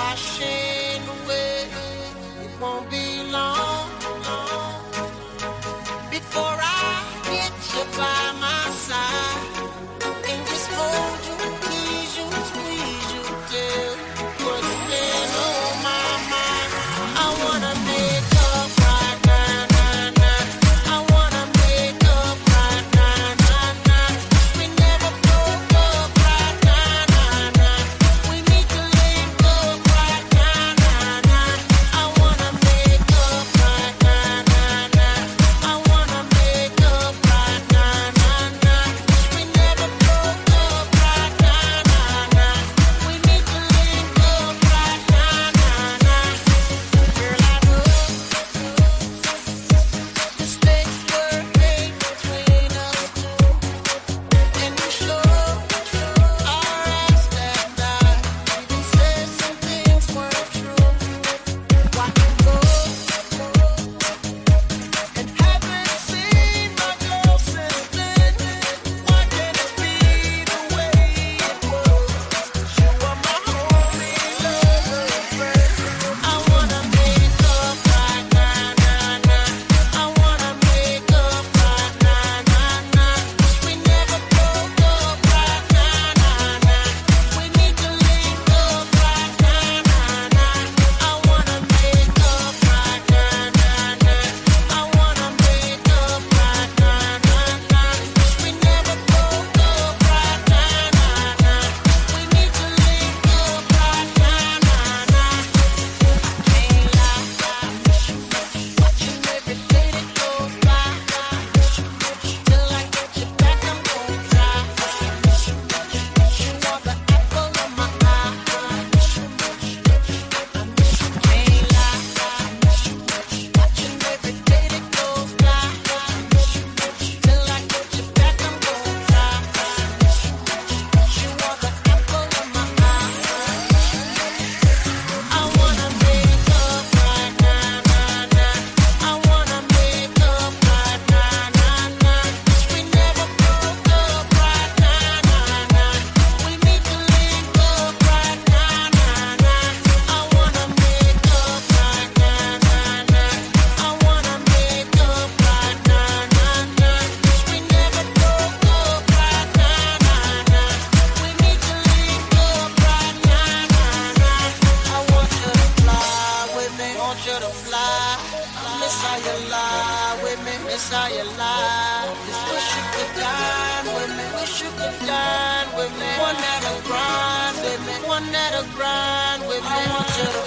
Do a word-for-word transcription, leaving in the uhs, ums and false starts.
washing away. It won't be long before I get you by my side and just hold you, please you, squeeze you till what's been on my mind. I wanna make up right now, nah, nah. I wanna make up right now, nah, nah. We never broke up right now, nah, nah. We need to link up right now, nah, nah. I wanna make up right now, nah, nah. I wanna make up right now, nah, nah. We never broke up right now, nah, nah. We need to link up right now, nah, nah. Girl, I know mistakes were made between us two, and you showed our eyes that night. Even said some things weren't true. Why you go and haven't seen my girl since then? Why can't it be the way it was? You are my only lover and friend. I wanna make up right now, nah, nah. I wanna make up right now, nah, nah. We never broke up right now, nah, nah. We need to link up right now, nah, nah. I wanna make up right now, nah, nah. I wanna make up right now, nah, nah. We never broke up right now, nah, nah. We need to link up right now, nah, nah. Can't lie, watching every day that goes by. Till I get you back, I'm gon' try. You are the apple of my eye. Can't lie, watching every day that goes by. Till I get you back, I'm gon' try. You are the apple of my eye. I wanna make up right now, nah, nah. I wanna make up right now, nah, nah. We never broke up right now, nah, nah. We need to link up right now, nah, nah. I wanna make up right now, nah, nah. I wanna make up right now, nah, nah. We never broke up right now, nah, nah. We need to link up right now, nah, nah. I want you to fly with me, want you to fly. Miss how you lie with me, miss how you lie. Just wish you could dine with me, wish you could dine with me. One that'll grind with me, one that'll grind with me. I want you to